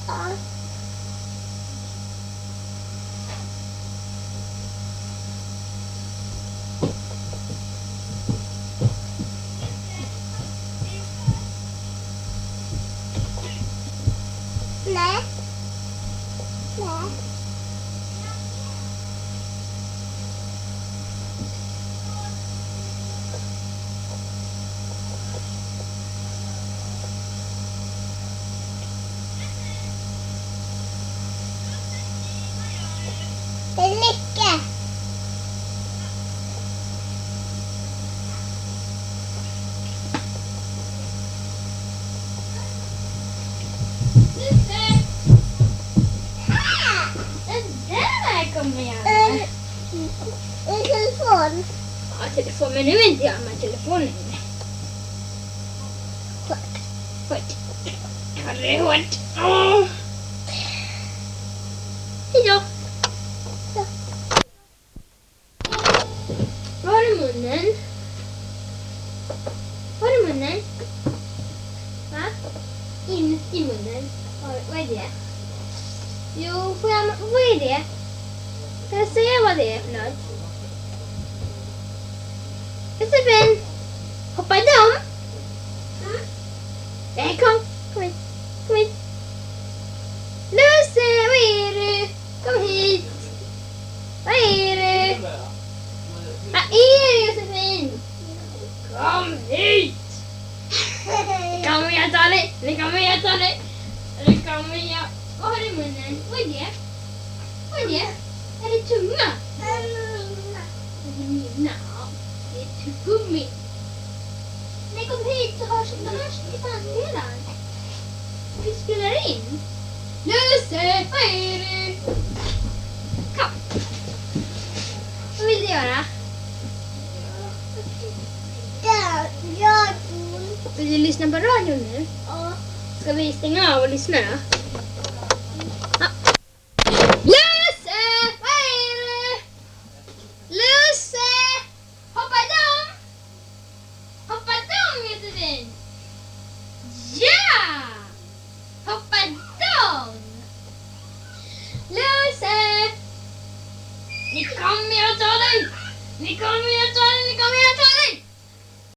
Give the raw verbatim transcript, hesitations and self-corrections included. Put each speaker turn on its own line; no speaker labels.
Ja. Nej. Nej. Det är lycka.
Kommer jag
En, en telefon.
Ja, telefon. Men nu är inte jag med telefonen. Hårt. Ja, det är hårt. Åh. Hejdå.
Ja.
Var är munnen? Var är munnen? Va? In i munnen. Vad, vad är det? Jo, får jag, vad är det? Kan jag säga vad det är för något? Josefin! Hoppa dom! Mm. Nej, kom! Kom hit! Kom hit! Lusse, vad är du? Kom hit! Vad är du? Vad är du, Josefin? Kom hit! Nu kommer jag ta dig! Nu kommer jag ta dig! Nu kommer jag... Vad har du i munnen? Vad är det? Vad är det? Är det tunga? Är det mina? Det är tuggummi. Nej, kom hit så hörs det hörs i bandspelaren. Vi spelar in. Lusse, vad är du? Kom. Vad vill du göra?
Där, radion.
Vill du lyssna på radion nu?
Ja.
Ska vi stänga av och lyssna då?